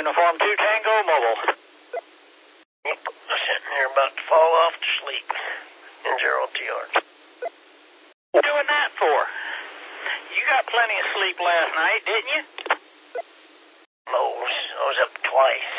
Uniform 2 Tango Mobile. Yep, sitting here about to fall off to sleep in Gerald TR. What are you doing that for? You got plenty of sleep last night, didn't you? I was up twice.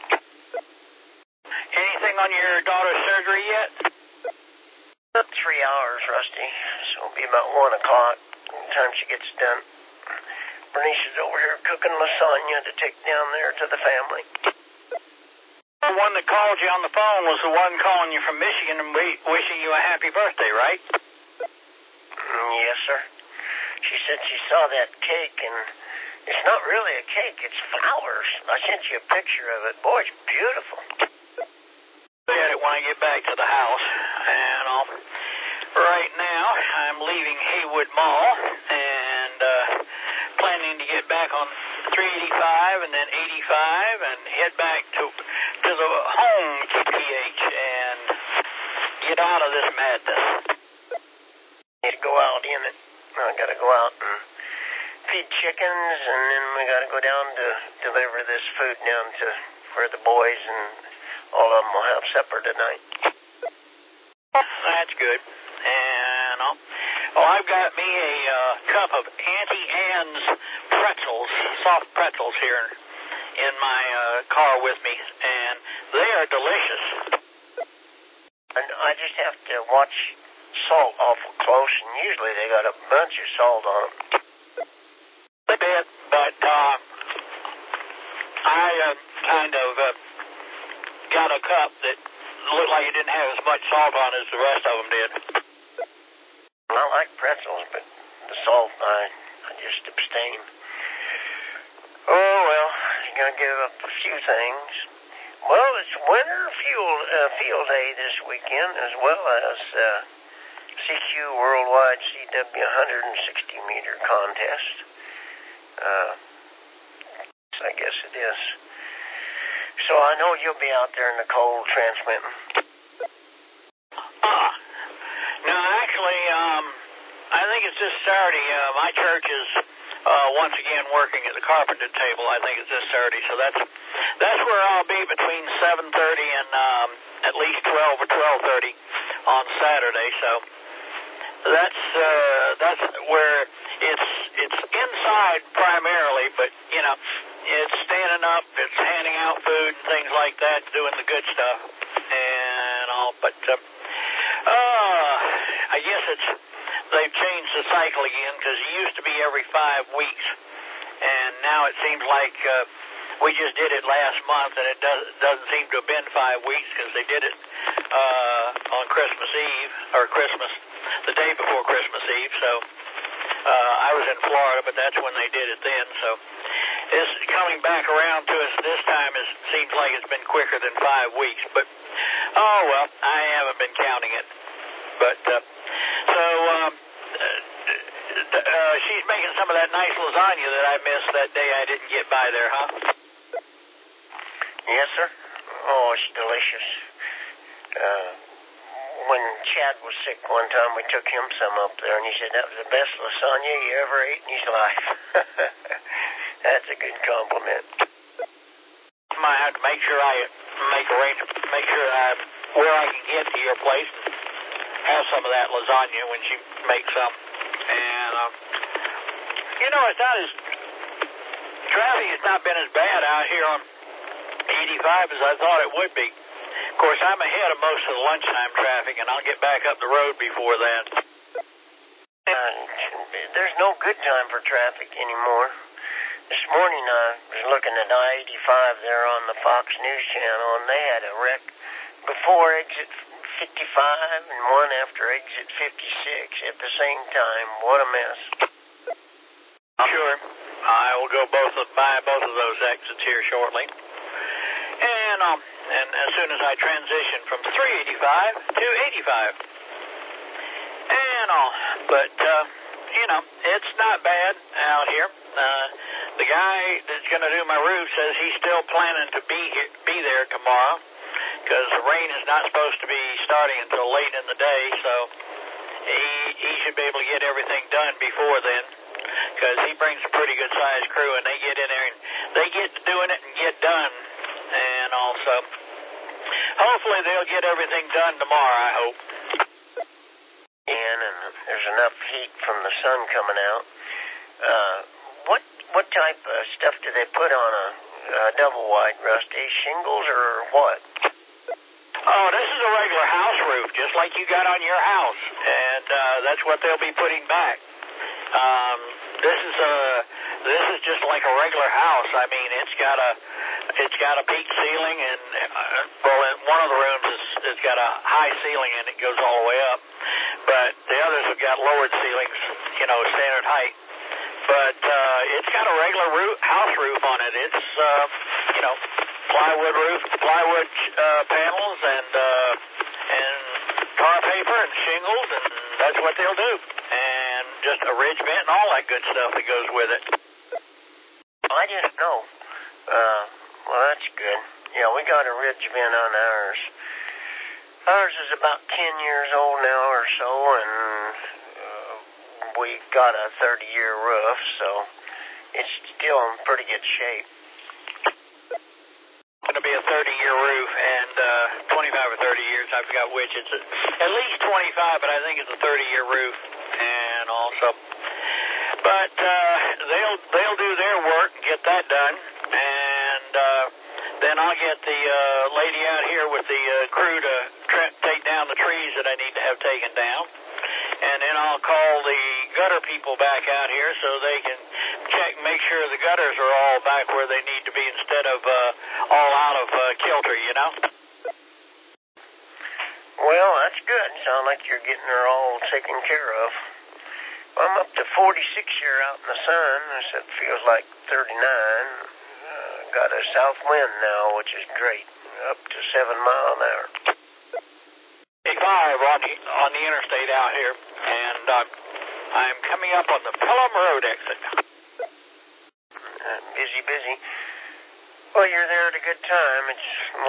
Anything on your daughter's surgery yet? 3 hours, Rusty. So it'll be about 1 o'clock by the time she gets done. Bernice is over here cooking lasagna to take down there to the family. The one that called you on the phone was the one calling you from Michigan and wishing you a happy birthday, right? Yes, sir. She said she saw that cake, and it's not really a cake, it's flowers. I sent you a picture of it. Boy, it's beautiful. Look at it when I get back to the house. And right now, I'm leaving Haywood Mall and planning to get back on 385 and then 85 and head back to the home GPH and get out of this madness. Need to go out in it. I gotta go out and feed chickens, and then we gotta go down to deliver this food down to where the boys and all of them will have supper tonight. That's good. And I've got me a cup of Auntie Anne's pretzels, soft pretzels here in my car with me, and they are delicious. And I just have to watch salt awful close, and usually they got a bunch of salt on them. They did, but I kind of got a cup that looked like it didn't have as much salt on as the rest of them did. I like pretzels, but the salt, I just abstain. Oh, well, you gotta give up a few things. Well, it's winter field day this weekend, as well as CQ Worldwide CW 160-meter contest. I guess it is. So I know you'll be out there in the cold transmitting. No, actually, I think it's this Saturday. My church is once again working at the carpenter table. I think it's this Saturday, so that's where I'll be between 7:30 and at least 12 or 12:30 on Saturday. So that's where it's inside primarily, but you know, it's standing up, it's handing out food and things like that, doing the good stuff and all. But I guess they've changed the cycle again, because it used to be every 5 weeks, and now it seems like we just did it last month, and it doesn't seem to have been 5 weeks, because they did it on Christmas Eve, or the day before Christmas Eve. So I was in Florida, but that's when they did it then. So it's coming back around to us this time. It seems like it's been quicker than 5 weeks, but oh well, I haven't been counting it. But she's making some of that nice lasagna that I missed that day I didn't get by there, huh? Yes, sir. Oh, it's delicious. When Chad was sick one time, we took him some up there, and he said that was the best lasagna he ever ate in his life. That's a good compliment. I might have to make sure I make arrangements, make sure where I can get to your place and have some of that lasagna when she makes some. And you know, traffic has not been as bad out here on 85 as I thought it would be. Of course, I'm ahead of most of the lunchtime traffic, and I'll get back up the road before that. There's no good time for traffic anymore. This morning I was looking at I-85 there on the Fox News channel, and they had a wreck before exit 55 and one after exit 56 at the same time. What a mess. Sure. I will go by both of those exits here shortly. And as soon as I transition from 385 to 85. And all. But, you know, it's not bad out here. The guy that's going to do my roof says he's still planning to be there tomorrow, because the rain is not supposed to be starting until late in the day, so he should be able to get everything done before then, because he brings a pretty good-sized crew, and they get in there and they get to doing it and get done. And also, hopefully they'll get everything done tomorrow, I hope. And there's enough heat from the sun coming out. What type of stuff do they put on a double wide, Rusty? Shingles or what? Oh, this is a regular house roof, just like you got on your house, and that's what they'll be putting back. This is just like a regular house. I mean, it's got a peak ceiling, and one of the rooms has got a high ceiling, and it goes all the way up. But the others have got lowered ceilings, standard height. But it's got a regular house roof on it. It's plywood roof, plywood panels, and tar paper and shingles, and that's what they'll do. And just a ridge vent and all that good stuff that goes with it. I didn't know. Well, that's good. Yeah, we got a ridge vent on ours. Ours is about 10 years old now or so, and we got a 30-year roof, so it's still in pretty good shape. It's going to be a 30-year roof, and 25 or 30 years, I forgot which. It's at least 25, but I think it's a 30-year roof, and also. But they'll do their work and get that done, and then I'll get the lady out here with the crew to take down the trees that I need to have taken down. And then I'll call the gutter people back out here so they can check and make sure the gutters are all back where they need to be instead of all out of kilter, Well, that's good. Sounds like you're getting her all taken care of. I'm up to 46 here out in the sun. It feels like 39. Got a south wind now, which is great. Up to 7 miles an hour. 5 on the interstate out here, and I'm coming up on the Pelham Road exit. Busy. Well, you're there at a good time. It's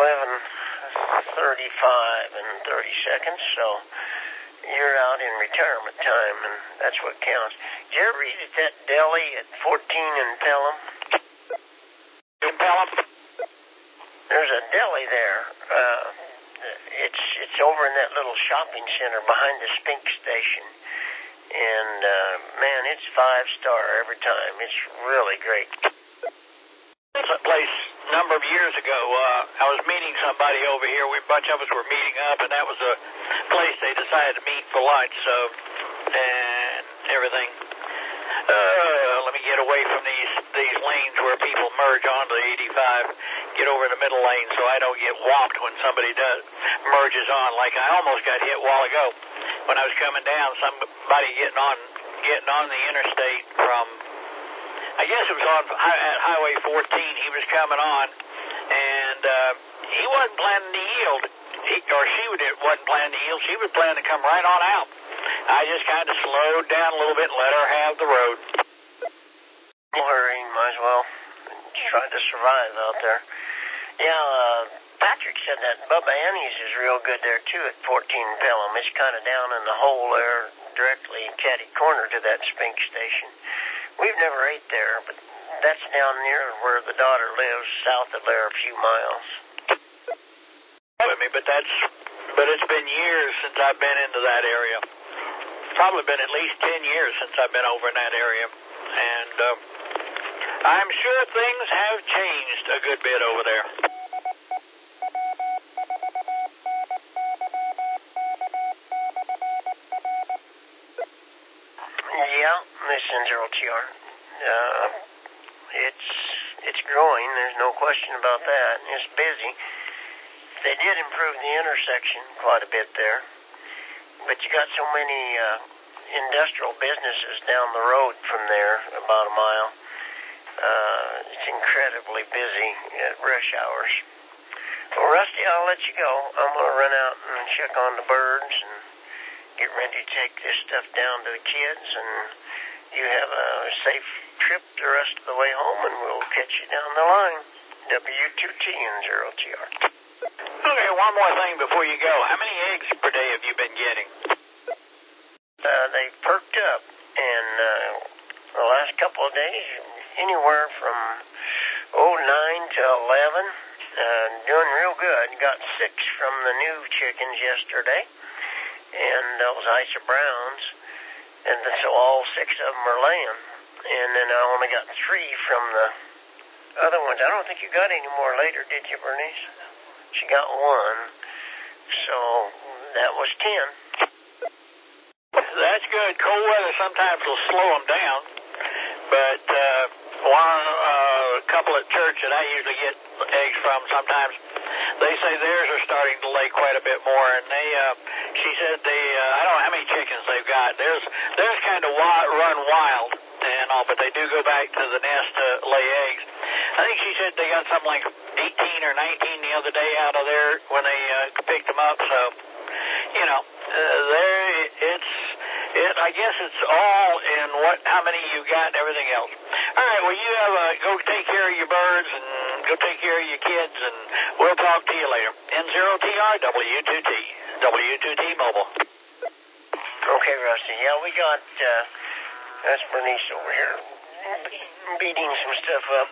11:35 and 30 seconds, so you're out in retirement time, and that's what counts. Did you ever eat at that deli at 14 in Pelham? In Pelham? There's a deli there. It's over in that little shopping center behind the Spink station. And, man, it's 5-star every time. It's really great. That's a place a number of years ago. I was meeting somebody over here. A bunch of us were meeting up, and that was a place they decided to meet for lunch, and everything. Let me get away from these lanes where people merge onto the 85. Get over the middle lane so I don't get whopped when somebody merges on. Like I almost got hit a while ago when I was coming down. Somebody getting on the interstate from, I guess it was at Highway 14. He was coming on, and he wasn't planning to yield. She wasn't planning to yield. She was planning to come right on out. I just kind of slowed down a little bit and let her have the road. No hurry, might as well try to survive out there. Yeah, Patrick said that Bubba Annie's is real good there too at 14 Pelham. It's kind of down in the hole there, directly catty corner to that Spink station. We've never ate there, but that's down near where the daughter lives, south of there a few miles. But it's been years since I've been into that area. Probably been at least 10 years since I've been over in that area, and I'm sure things have changed a good bit over there. Yeah, this is RLTR. It's growing. There's no question about that. It's busy. They did improve the intersection quite a bit there, but you got so many industrial businesses down the road from there, about a mile. It's incredibly busy at rush hours. Well, Rusty, I'll let you go. I'm going to run out and check on the birds and get ready to take this stuff down to the kids, and you have a safe trip the rest of the way home, and we'll catch you down the line. W2T and 0TR. Okay, one more thing before you go. How many eggs per day have you been getting? They perked up, and the last couple of days, anywhere from Oh, 9 to 11. Doing real good. Got 6 from the new chickens yesterday. And those Isa Browns. And so all 6 of them are laying. And then I only got 3 from the other ones. I don't think you got any more later, did you, Bernice? She got 1. So that was 10. That's good. Cold weather sometimes will slow them down. But a couple at church that I usually get eggs from sometimes, they say theirs are starting to lay quite a bit more. And she said I don't know how many chickens they've got. Theirs kind of run wild and all, but they do go back to the nest to lay eggs. I think she said they got something like 18 or 19 the other day out of there when they picked them up. So, I guess it's all in how many you got and everything else. All right, well, you go take care of your birds and go take care of your kids, and we'll talk to you later. N0TR, W2T, W2T Mobile. Okay, Rusty. Yeah, we got, that's Bernice over here beating some stuff up.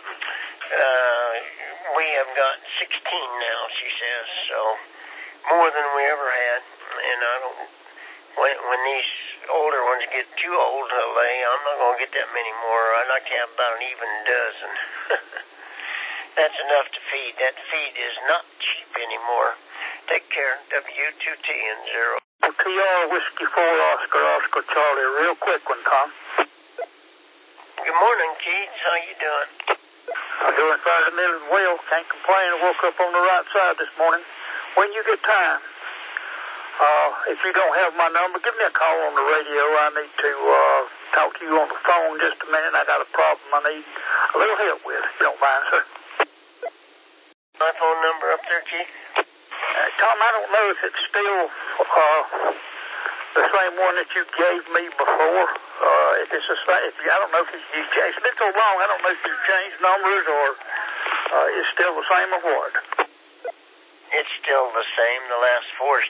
We have got 16 now, she says, so more than we ever had. And I don't, when these older ones get too old to lay, I'm not going to get that many more. I'd like to have about an even dozen. That's enough to feed. That feed is not cheap anymore. Take care. W2T and 0. TR Whiskey 4 Oscar Charlie. Real quick one, Tom. Good morning, Keith. How you doing? I'm doing fine in the middle well. Can't complain. I woke up on the right side this morning. When you get time, if you don't have my number, give me a call on the radio. I need to talk to you on the phone just a minute. I got a problem I need a little help with, if you don't mind, sir. My phone number up there, Keith? Tom, I don't know if it's still the same one that you gave me before. If it's the same, I don't know if you changed. It's been so long, I don't know if you've changed numbers or it's still the same or what. It's still the same. The last 4 is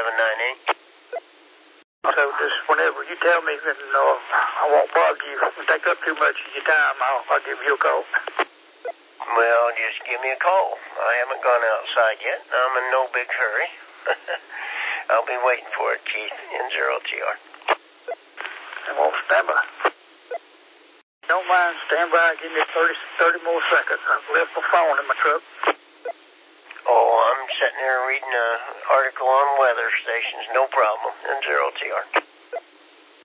2798. So just whenever you tell me, then I won't bother you. If it take up too much of your time, I'll give you a call. Well, just give me a call. I haven't gone outside yet. I'm in no big hurry. I'll be waiting for it, Keith, N0TR. I won't stand by. Don't mind, stand by. Give me 30 more seconds. I've left my phone in my truck. Oh, I'm sitting here reading an article on weather stations. No problem. N0TR.